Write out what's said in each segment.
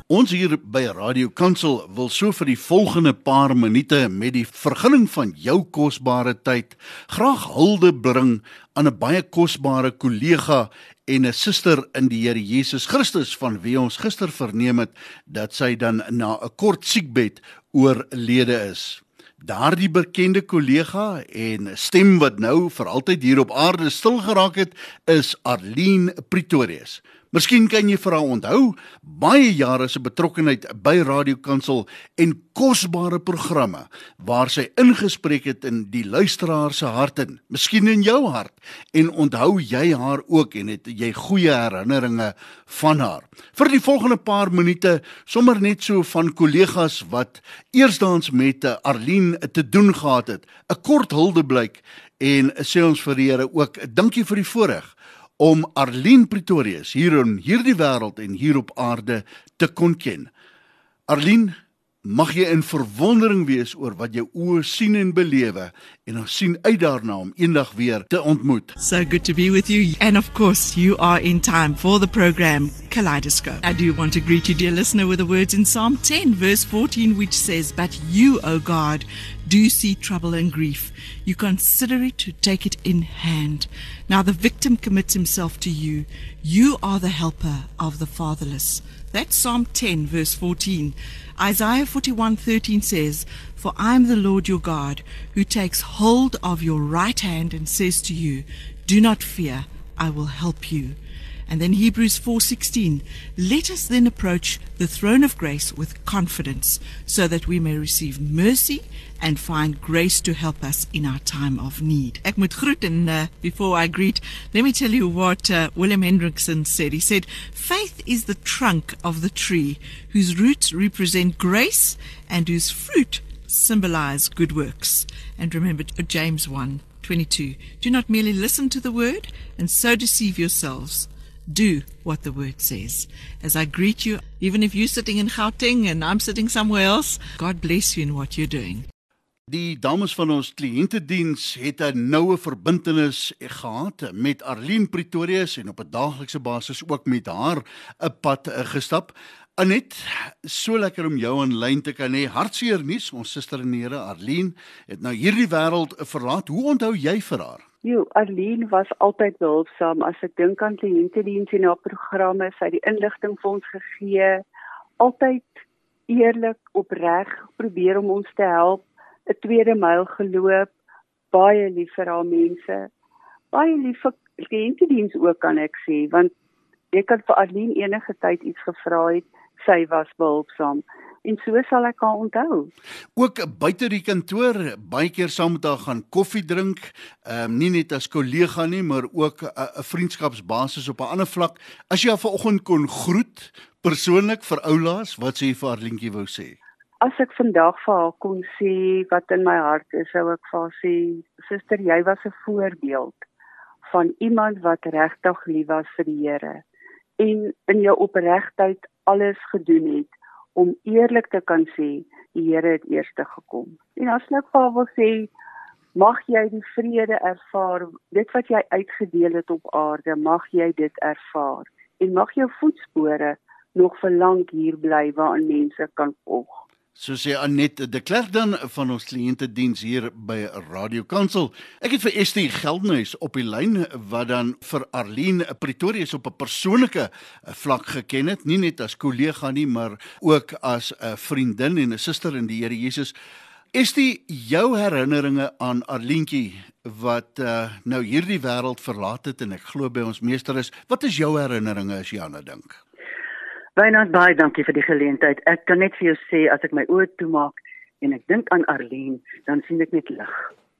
Ons hier by Radio Kansel wil so vir die volgende paar minute met die vergunning van jou kosbare tyd graag hulde bring aan 'n baie kosbare kollega en 'n suster in die Here Jesus Christus, van wie ons gister verneem het dat sy dan na 'n kort siekbed oorlede is. Daardie bekende kollega en stem wat nou vir altyd hier op aarde stil geraak het, is Arlene Pretorius. Miskien kan jy vir haar onthou, baie jare se betrokkenheid by Radio Kansel en kosbare programme waar sy ingespreek het in die luisteraar se harte, miskien in jou hart, en onthou jy haar ook en het jy goeie herinneringe van haar. Vir die volgende paar minute sommer net so van kollegas wat eersdaans met Arlene te doen gehad het, 'n kort huldeblyk, en sê ons vir die Here ook dankie vir die voorreg om Arlene Pretorius hier in hierdie wêreld en hier op aarde te kon ken. Arlene, mag jy in verwondering wees oor wat jou oë sien en belewe, en ons sien uit daarna om eendag weer te ontmoet. So good to be with you. And of course, you are in time for the program Kaleidoscope. I do want to greet you, dear listener, with the words in Psalm 10, verse 14, which says, "But you, O God, do see trouble and grief. You consider it to take it in hand. Now the victim commits himself to you. You are the helper of the fatherless." That's Psalm 10, verse 14. Isaiah 41:13 says, "For I am the Lord your God, who takes hold of your right hand and says to you, do not fear, I will help you." And then Hebrews 4:16, "Let us then approach the throne of grace with confidence, so that we may receive mercy and find grace to help us in our time of need." Ek moet groet, and before I greet, let me tell you what William Hendrickson said. He said, "Faith is the trunk of the tree, whose roots represent grace and whose fruit symbolize good works." And remember James 1:22, "Do not merely listen to the word and so deceive yourselves. Do what the word says." As I greet you, even if you're sitting in Gauteng and I'm sitting somewhere else, God bless you in what you're doing. Die dames van ons kliëntediens het 'n noue verbintenis gehad met Arlene Pretorius en op 'n daaglikse basis ook met haar 'n pad gestap. Anet, so lekker om jou aanlyn te kan hê. Hartseer nuus, ons suster in die Here Arlene het nou hierdie wêreld verlaat. Hoe onthou jy vir haar? Arlene was altyd behulpsaam. As ek dink aan kliëntediens en haar programme, sy het die inligting vir ons gegee, altyd eerlik, opreg, probeer om ons te help, 'n tweede myl geloop, baie lief vir haar mense, baie lief vir kliëntediens ook, kan ek sê, want ek kan vir Arlene enige tyd iets gevra het, sy was behulpsaam. En so sal ek haar onthou. Ook buite die kantoor, baie keer saam met haar gaan koffie drink, nie net as kollega nie, maar ook 'n vriendskapsbasis op 'n ander vlak. As jy haar vanoggend kon groet, persoonlik vir oulaas, wat sê jy vir Arlientjie wou sê? As ek vandag vir haar kon sê wat in my hart is, sou ek vir haar sê, suster, jy was 'n voorbeeld van iemand wat regtig lief was vir die Here en in jou opregtheid alles gedoen het om eerlik te kan sê, die Here het eerste gekom. En as ek vir haar wil sê, mag jy die vrede ervaar, dit wat jy uitgedeel het op aarde, mag jy dit ervaar. En mag jou voetspore nog vir lank hier bly waarin mense kan volg. So sê Annette de Klerk dan van ons kliëntediens hier by Radio Kansel. Ek het vir Estie Geldenhuys op die lyn wat dan vir Arlene Pretorius op 'n persoonlike vlak geken het, nie net as kollega nie, maar ook as 'n vriendin en 'n suster in die Here Jesus. Estie, jou herinneringe aan Arlientjie wat nou hierdie wêreld verlaat het en ek glo by ons meester is, wat is jou herinneringe as jy aan haar dink? Wynand, baie dankie vir die geleentheid. Ek kan net vir jou sê, as ek my oë toemaak en ek dink aan Arlene, dan sien ek net lig.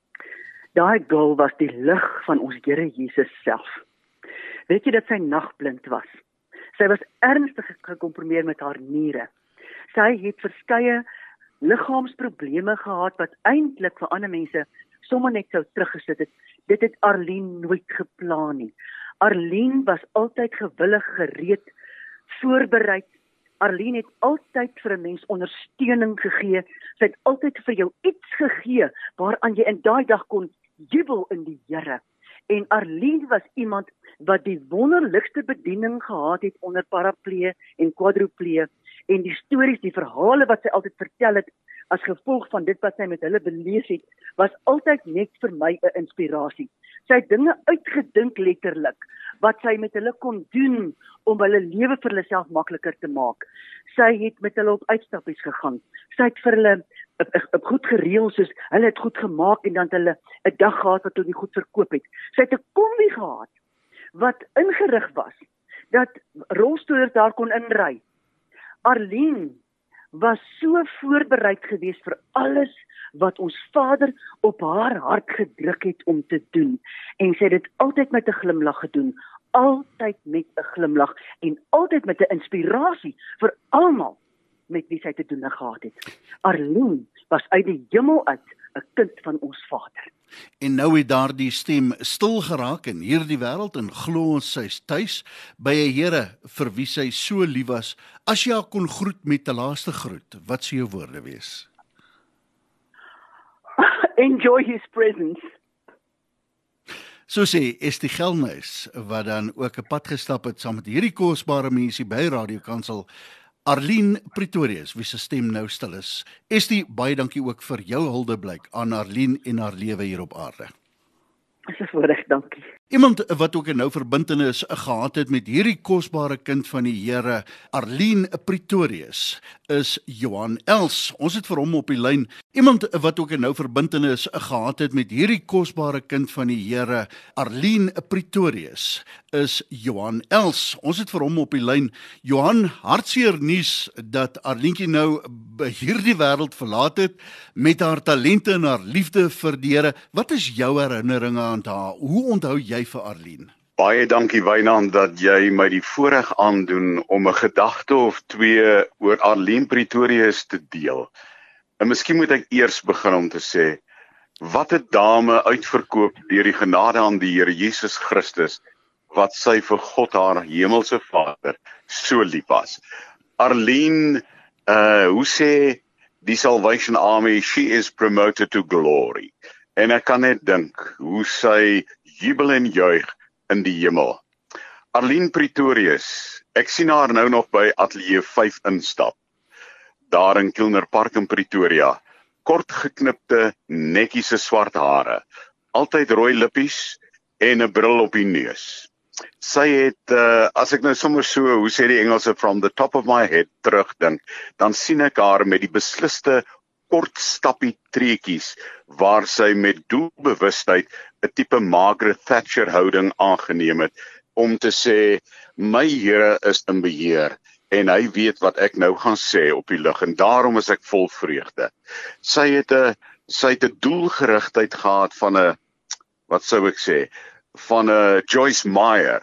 Daai girl was die lig van ons Here Jesus self. Weet jy dat sy nagblind was? Sy was ernstig gekompromieer met haar niere. Sy het verskeie liggaamsprobleme gehad wat eintlik vir ander mense sommer net sou teruggesit het. Dit het Arlene nooit geplan nie. Arlene was altyd gewillig, gereed, voorbereid. Arlene het altyd vir 'n mens ondersteuning gegee. Sy het altyd vir jou iets gegee waaraan jy in daai dag kon jubel in die Here. En Arlene was iemand wat die wonderlikste bediening gehad het onder paraplee en quadruplee en die stories, die verhale wat sy altyd vertel het as gevolg van dit wat sy met hulle beleef het, was altyd net vir my 'n inspirasie. Sy het dinge uitgedink letterlik wat sy met hulle kon doen om hulle lewe vir hulle self makliker te maak. Sy het met hulle op uitstappies gegaan. Sy het vir hulle goed gereël, soos hulle het goed gemaak en dan het hulle 'n dag gehad wat hulle die goed verkoop het. Sy het 'n kombi gehad wat ingerig was dat rolstoelers daar kon inry. Arlene was so voorbereid geweest vir alles wat ons Vader op haar hart gedruk het om te doen. En sy het dit altyd met 'n glimlag gedoen, altyd met 'n glimlag en altyd met 'n inspirasie vir almal met wie sy te doen gehad het. Arlene was uit die hemel uit 'n kind van ons Vader. En nou het daardie stem stil geraak in hierdie wêreld en glo ons sy's tuis by 'n Here vir wie sy so lief was. As jy haar kon groet met 'n laaste groet, wat sou jou woorde wees? Enjoy his presence. So sê Estie Gelnys, wat dan ook 'n pad gestap het saam met hierdie kosbare mensie by Radio Kansel, Arlene Pretorius, wie se stem nou stil is. Estie, baie dankie ook vir jou huldeblyk aan Arlene en haar lewe hier op aarde. Dis 'n voorreg, dankie. Iemand wat ook 'n nou verbintenis gehad het met hierdie kosbare kind van die Here, Arlene Pretorius, is Johan Els. Ons het vir hom op die lyn. Iemand wat ook 'n nou verbintenis gehad het met hierdie kosbare kind van die Here, Arlene Pretorius, is Johan Els. Ons het vir hom op die lyn. Johan, hartseer nuus dat Arlientjie nou hierdie wêreld verlaat het met haar talente en haar liefde vir die Here. Wat is jou herinneringe aan haar? Hoe onthou jy vir Arlene? Baie dankie Wynand dat jy my die voorreg aandoen om 'n gedagte of twee oor Arlene Pretorius te deel. En miskien moet ek eers begin om te sê, wat 'n dame uitverkoop deur die genade aan die Here Jesus Christus, wat sy vir God haar hemelse Vader so lief was. Arlene, hoe sê die Salvation Army, she is promoted to glory. En ek kan net dink hoe sy jubel en juig in die hemel. Arlene Pretorius, ek sien haar nou nog by Ateljee 5 instap, daar in Kilner Park in Pretoria. Kort geknipte, netjiese swart hare, altyd rooi lippies en 'n bril op die neus. Sy het, as ek nou sommer so, hoe sê die Engelse, from the top of my head terugdink, dan sien ek haar met die besliste kort stappie treetjies, waar sy met doelbewustheid 'n tipe Margaret Thatcher houding aangeneem het, om te sê, my Here is in beheer, en hy weet wat ek nou gaan sê op die lig, en daarom is ek vol vreugde. Sy het 'n doelgerigtheid gehad van 'n, wat sou ek sê, van 'n Joyce Meyer,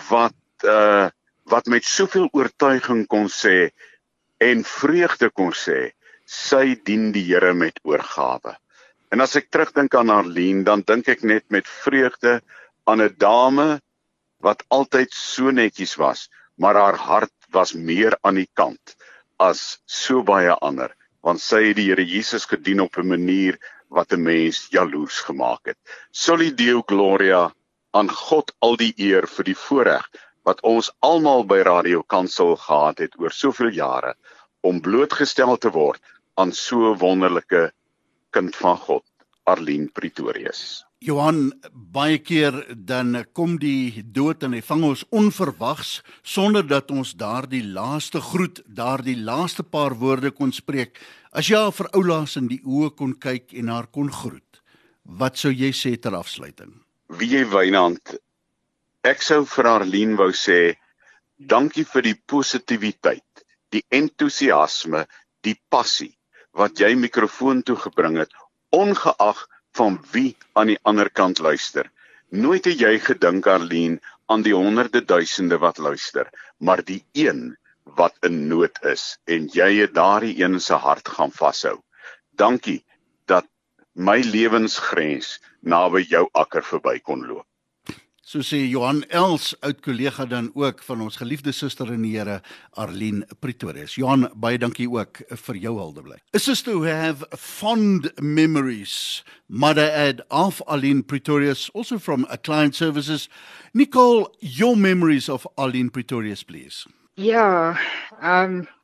wat met soveel oortuiging kon sê, en vreugde kon sê, sy dien die Here met oorgawe. En as ek terugdink aan Arlene, dan dink ek net met vreugde aan 'n dame wat altyd so netjies was, maar haar hart was meer aan die kant as so baie ander, want sy het die Here Jesus gedien op 'n manier wat 'n mens jaloers gemaak het. Soli Deo Gloria, aan God al die eer vir die voorreg wat ons almal by Radio Kansel gehad het oor soveel jare, om blootgestel te word aan so wonderlike kind van God, Arlene Pretorius. Johan, baie keer dan kom die dood en hy vang ons onverwags, sonder dat ons daardie laaste groet, daardie laaste paar woorde kon spreek. As jy haar vir oulaas in die oë kon kyk en haar kon groet, wat sou jy sê ter afsluiting? Wie jy Wynand, ek sou vir Arlene wou sê, dankie vir die positiwiteit, die entoesiasme, die passie, wat jy mikrofoon toe gebring het, ongeag van wie aan die ander kant luister. Nooit het jy gedink, Arlene, aan die honderde duisende wat luister, maar die een wat in nood is, en jy het daardie een se hart gaan vashou. Dankie dat my lewensgrens naby jou akker verby kon loop. So sê Johan Els, oud-kollega dan ook van ons geliefde suster in die Here, Arlene Pretorius. Johan, baie dankie ook vir jou huldeblyk. A sister who have fond memories, Mother Ad of Arlene Pretorius, also from Client Services. Nicole, your memories of Arlene Pretorius, please. Ja,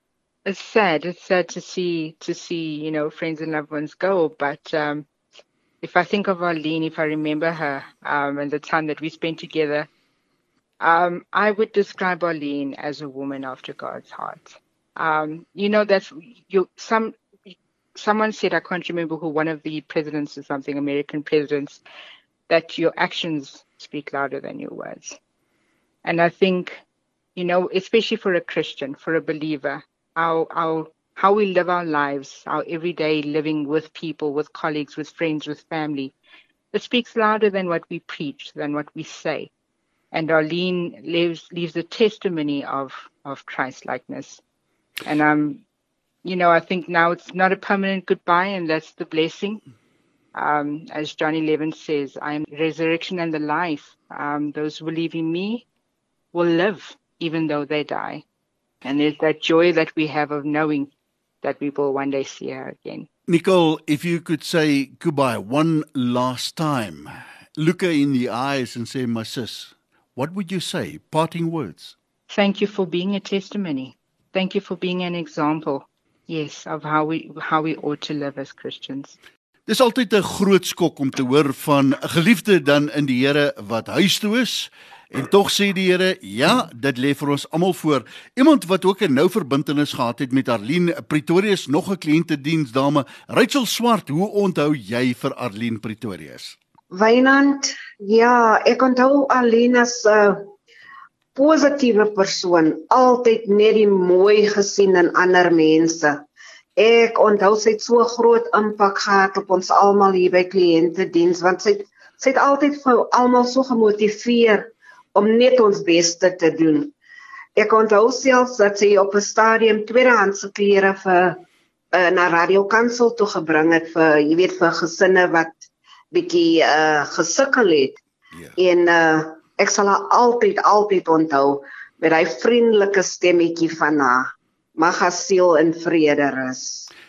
It's sad. It's sad to see, friends and loved ones go. But if I think of Arlene, if I remember her, and the time that we spent together, I would describe Arlene as a woman after God's heart. Someone said, I can't remember who, one of the presidents or something, American presidents, that your actions speak louder than your words. And I think, especially for a Christian, for a believer, how we live our lives, our everyday living with people, with colleagues, with friends, with family, it speaks louder than what we preach, than what we say. And Arlene leaves a testimony of Christ-likeness. And I think now it's not a permanent goodbye, and that's the blessing. As John 11 says, I am the resurrection and the life. Those who believe in me will live, even though they die. And there's that joy that we have of knowing that we will one day see her again. Nicole, if you could say goodbye one last time, look her in the eyes and say, my sis, what would you say? Parting words. Thank you for being a testimony. Thank you for being an example, yes, of how we ought to live as Christians. Dis altyd 'n groot skok om te hoor van 'n geliefde dan in die Here wat huis toe is. En tog sê die Here, ja, dit lê vir ons almal voor. Iemand wat ook 'n nou verbintenis gehad het met Arlene Pretorius, nog 'n kliëntediensdame, Rachel Swart. Hoe onthou jy vir Arlene Pretorius? Wynand, ja, ek onthou Arlene as 'n positiewe persoon, altyd net die mooi gesien in ander mense. Ek onthou sy het so 'n groot impak gehad op ons almal hier by kliëntediens, want sy het altyd vir almal so gemotiveer om net ons beste te doen. Ek onthou selfs dat sy op 'n stadium tweedehandse klere na Radio Kansel toe gebring het vir gesinne wat bietjie gesukkel het. Yeah. En ek sal haar altyd onthou met hy vriendelike stemmetjie van haar. Mag haar siel in vrede rus.